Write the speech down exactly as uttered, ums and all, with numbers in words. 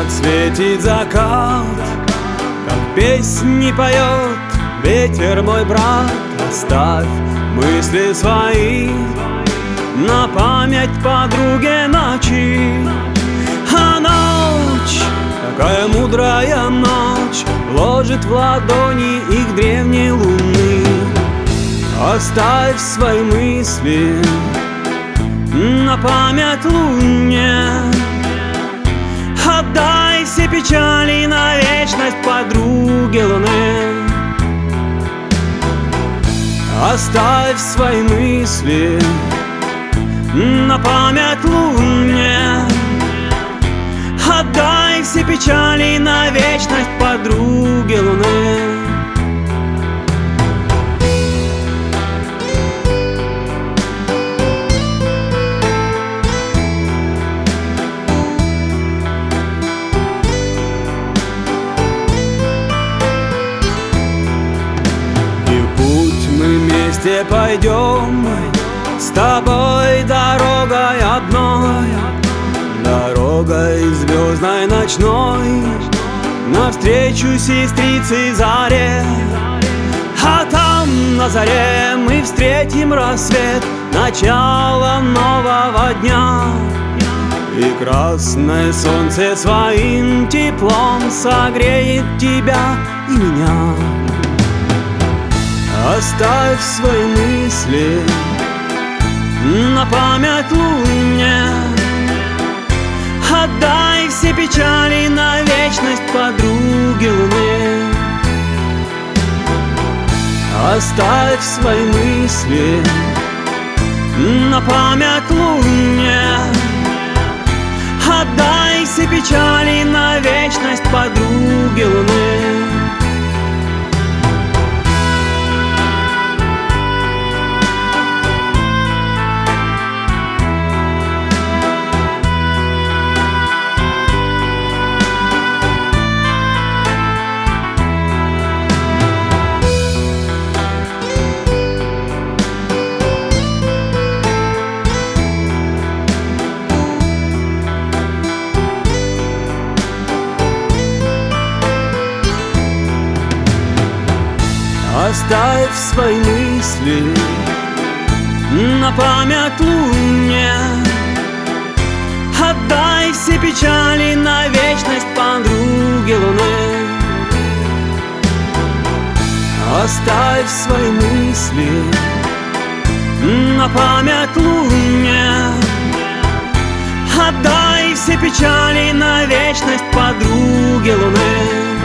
светит закат, как песни поет ветер, мой брат. Оставь мысли свои на память подруге ночи. А ночь, какая мудрая ночь, ложит в ладони их древней луны. Оставь свои мысли на память луне. Отдай все печали на вечность подруге луны. Оставь свои мысли на память луне. Отдай все печали на вечность подруге луны. Вместе пойдем с тобой дорогой одной, дорогой звездной ночной, навстречу сестрице заре. А там на заре мы встретим рассвет, начало нового дня. И красное солнце своим теплом согреет тебя и меня. Оставь свои мысли на память луне. Отдай все печали на вечность подруге луны. Оставь свои мысли на память луне. Отдай все печали на вечность подруге луны. Оставь свои мысли на память луне. Отдай все печали на вечность подруге луны. Оставь свои мысли на память луне. Отдай все печали на вечность подруге луны.